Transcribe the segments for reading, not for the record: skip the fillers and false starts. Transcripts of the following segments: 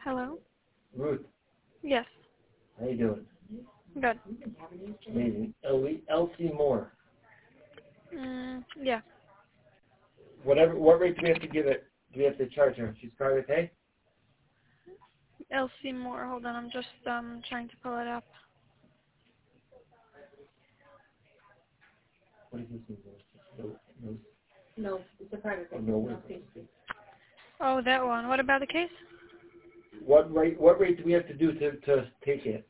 Hello? Ruth, Yes. how you doing? Good. Amazing. Elsie Moore. Yeah. What rate do we have to give it? Do we have to charge her? She's private pay? Elsie Moore. Hold on. I'm just trying to pull it up. What does this mean? No, it's a private pay. No, Oh, that one. What about the case? What rate do we have to do to take it?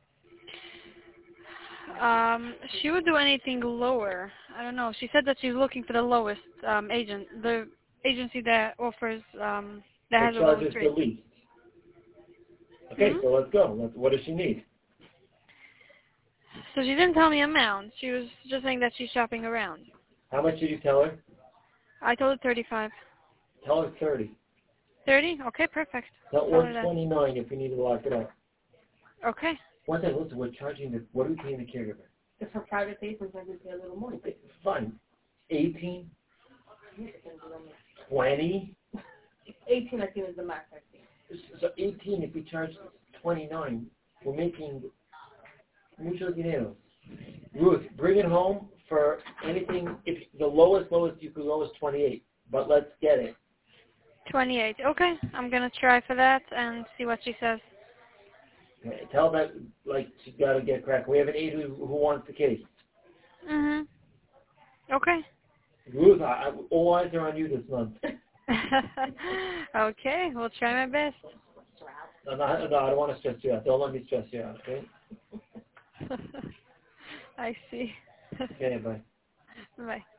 She would do anything lower. I don't know. She said that she's looking for the lowest the agency that offers that has the lowest rate. The least. Okay, so let's go. What does she need? So she didn't tell me amount. She was just saying that she's shopping around. How much did you tell her? I told her 35. Tell her 30. 30? Okay, perfect. Or 29 if we need to lock it up. Okay. One thing, listen, we're charging what are we paying the caregiver? If her private pay, sometimes we pay a little more. Fine. 18? 20? 18, I think, is the max I've seen. So 18, if we charge 29, we're making mucho dinero. Ruth, bring it home for anything. If the lowest you could go is 28, but let's get it. 28. Okay. I'm going to try for that and see what she says. Tell that, she's got to get cracked. We have an aide who wants the case. Okay. Ruth, all eyes are on you this month. Okay. We'll try my best. No, I don't want to stress you out. Don't let me stress you out, okay? I see. Okay, bye. Bye.